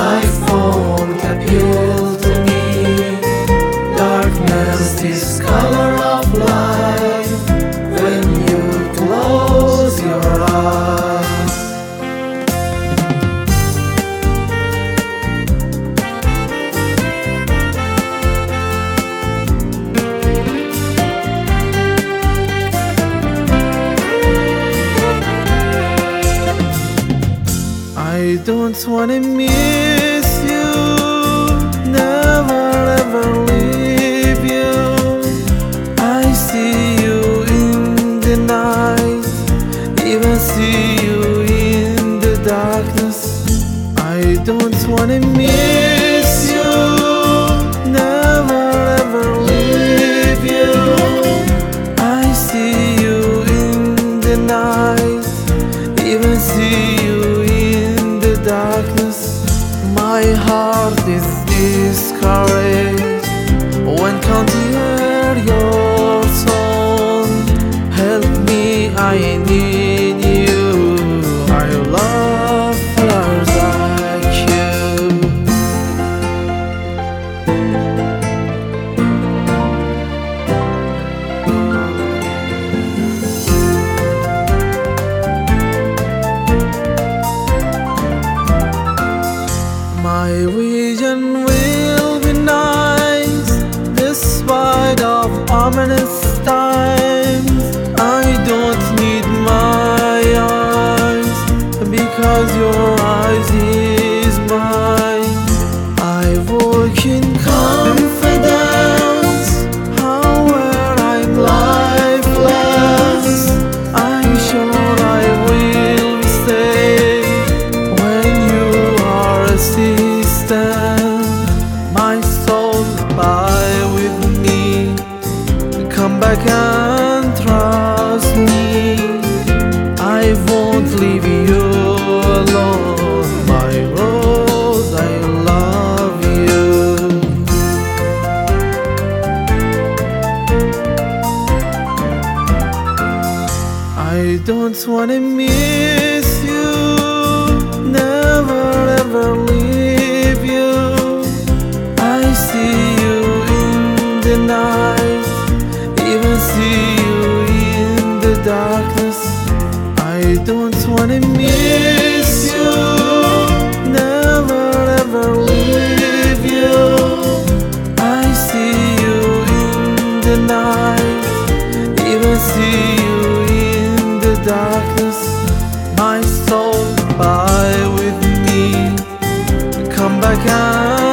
life won't appeal to me. Darkness is color of life when you close your eyes. I don't wanna miss you, never ever leave you. I see you in the night, even see you in the darkness. I don't wanna miss you, never ever leave you. I see you in the night, even see you darkness. My heart is discouraged when can't hear your song. Help me, I need you. I love flowers like you. My vision will be nice despite of ominous times. I don't need my eyes because your eyes is mine. I walk in confidence, however I'm lifeless. I'm sure I will stay when you are assistant. My soul, abide with me. Come back and trust me. I won't leave you alone. My rose, I love you. I don't wanna miss you, never ever leave you. I see you in the night, even see you in the darkness. I don't wanna miss you, never ever leave you. I see you in the night, even see you in the darkness. My soul, abide with me. Come back and